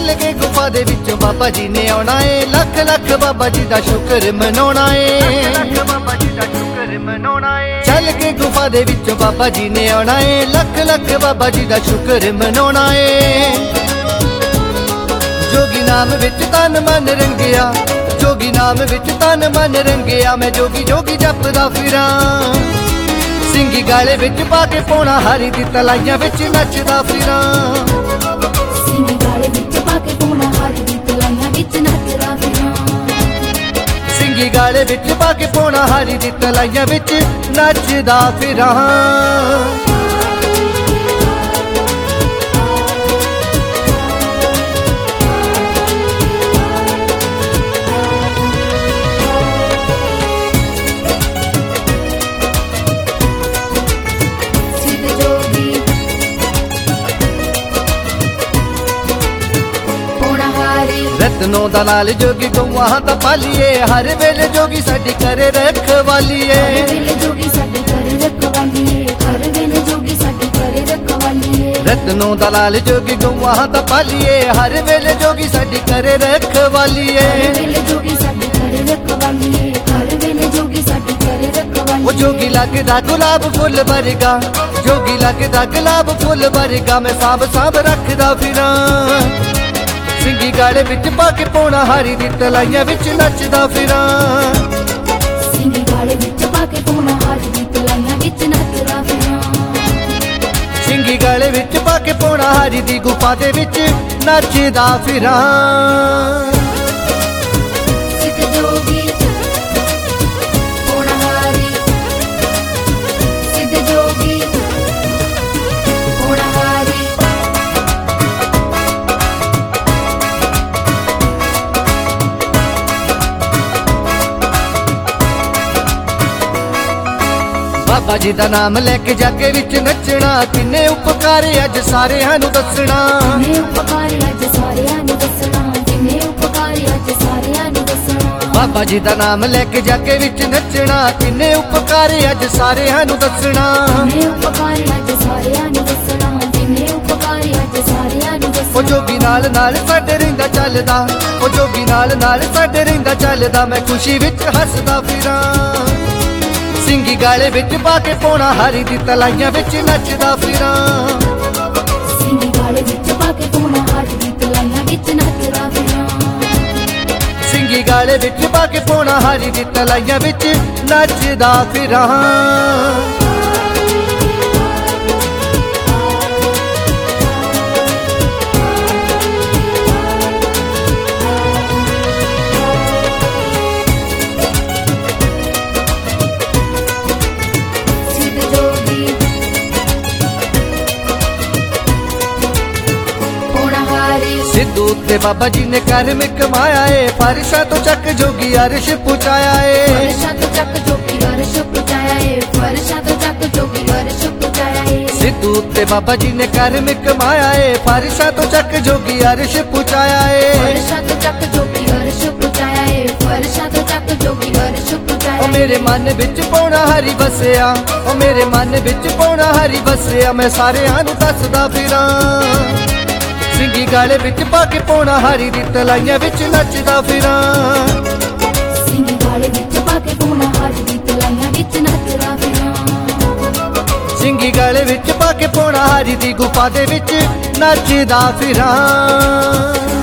ਚੱਲ ਕੇ ਗੁਫਾ ਦੇ ਵਿੱਚੋਂ ਬਾਬਾ ਜੀ ਨੇ ਆਉਣਾ ਏ, ਲੱਖ ਲੱਖ ਬਾਬਾ ਜੀ ਦਾ ਸ਼ੁਕਰ ਮਨਾਉਣਾ ਏ, ਬਾਬਾ ਜੀ ਦਾ ਸ਼ੁਕਰ ਮਨਾਉਣਾ ਏ। ਚੱਲ ਕੇ ਗੁਫਾ ਦੇ ਵਿੱਚੋਂ ਬਾਬਾ ਜੀ ਨੇ ਆਉਣਾ ਏ, ਲੱਖ ਲੱਖ ਬਾਬਾ ਜੀ ਦਾ ਸ਼ੁਕਰ ਮਨਾਉਣਾ ਏ। ਜੋਗੀ ਨਾਮ ਵਿੱਚ ਤਨ ਮਨ ਰੰਗਿਆ, ਜੋਗੀ ਨਾਮ ਵਿੱਚ ਤਨ ਮਨ ਰੰਗਿਆ, ਮੈਂ ਜੋਗੀ ਜੋਗੀ ਜਪਦਾ ਫਿਰਾਂ। ਸਿੰਘੀ ਗਾਲੇ ਵਿੱਚ ਪਾ ਕੇ ਪੌਣਾ ਹਾਰੀ ਦੀ ਤਲਾਈਆਂ ਵਿੱਚ ਨੱਚਦਾ ਫਿਰਾਂ। ਸਿੰਘੀ ਗਾਲੇ ਵਿੱਚ ਪਾ ਕੇ ਪੌਣਾ ਹਾਰੀ ਦੀ ਤਲਾਈਆਂ ਵਿੱਚ ਨੱਚਦਾ ਫਿਰਾਂ। ਸਿੰਘੀ ਗਾਲੇ ਵਿੱਚ ਪਾ ਕੇ ਪੌਣਾ ਹਾਰੀ ਦੀ ਤਲਾਈਆਂ ਵਿੱਚ ਨੱਚਦਾ ਫਿਰਾਂ। रत्नों दा लाल जोगी गौआं दा पालिए, हर वेले जोगी साडी करे रखवालीए। रत्नों दा लाल जोगी गौआं दा पालिए, हर वेले जोगी साडी करे रखवालीए। वो जोगी लगदा गुलाब फुल वर्गा, जोगी लगदा गुलाब फुल वर्गा, मैं सांभ सांभ रखदा फिरां। ਸਿੰਘੀ ਗਾਲੇ ਵਿੱਚ ਪਾ ਕੇ ਪੌਣਾ ਹਾਰੀ ਦੀ ਤਲਾਈਆਂ ਵਿੱਚ ਨੱਚਦਾ ਫਿਰਾਂ। ਸਿੰਘੀ ਗਾਲੇ ਵਿੱਚ ਪਾ ਕੇ ਪੌਣਾ ਹਾਰੀ ਦੀ ਤਲਾਈਆਂ ਵਿੱਚ ਨੱਚਦਾ ਫਿਰਾਂ। ਸਿੰਘੀ ਗਾਲੇ ਵਿੱਚ ਪਾ ਕੇ ਪੌਣਾ ਹਾਰੀ ਦੀ ਗੁਫਾ ਦੇ ਵਿੱਚ ਨੱਚਦਾ ਫਿਰਾਂ। बाबा जी दा नाम लेके जाके विच नचना, किन्ने उपकार अज सारेयां नूं दसना। बाबा जी दा नाम लेके जाके विच नचना, किन्ने उपकार अज सारेयां नूं दसना। ओ जोगी नाल नाल साडे रहिंदा चलदा, ओ जोगी नाल नाल साडे रहिंदा चलदा, मैं खुशी विच हसदा फिरां। ਸਿੰਘੀ ਗਾਲੇ ਵਿੱਚ ਪਾ ਕੇ ਪੌਣਾ ਹਾਰੀ ਦੀ ਤਲਾਈਆਂ ਵਿੱਚ ਨੱਚਦਾ ਫਿਰਾਂ। ਸਿੰਘੀ ਗਾਲੇ ਵਿੱਚ ਪਾ ਕੇ ਪੌਣਾ ਹਾਰੀ ਦੀ ਤਲਾਈਆਂ ਵਿੱਚ ਨੱਚਦਾ ਫਿਰਾਂ। ਸਿੰਘੀ ਗਾਲੇ ਵਿੱਚ ਪਾ ਕੇ ਪੌਣਾ ਹਾਰੀ ਦੀ ਤਲਾਈਆਂ ਵਿੱਚ ਨੱਚਦਾ ਫਿਰਾਂ। सिद्धू ते बाबा जी ने कर्म कमाया है, फर्शा तो चक जोगी अर्श पुचाया है। सिद्धू ते बाबा जी ने कर्म कमाया है, फर्शा तो चक जोगी अर्श पुचाया है। ओ मेरे मन विच पौना हरी बसिया, ओ मेरे मन विच पौना हरी बसिया, मैं सारेयां नूं दसदा फिरां। ਸਿੰਘੀ ਗਾਲੇ ਵਿੱਚ ਪਾ ਕੇ ਪੌਣਾ ਹਾਰੀ ਦੀ ਤਲਾਈਆਂ ਵਿੱਚ ਨੱਚਦਾ ਫਿਰਾਂ। ਸਿੰਘੀ ਗਾਲੇ ਵਿੱਚ ਪਾ ਕੇ ਪੌਣਾ ਹਾਰੀ ਦੀ ਤਲਾਈਆਂ ਵਿੱਚ ਨੱਚਦਾ ਫਿਰਾਂ। ਸਿੰਘੀ ਗਾਲੇ ਵਿੱਚ ਪਾ ਕੇ ਪੌਣਾ ਹਾਰੀ ਦੀ ਗੁਫਾ ਦੇ ਵਿੱਚ ਨੱਚਦਾ ਫਿਰਾਂ।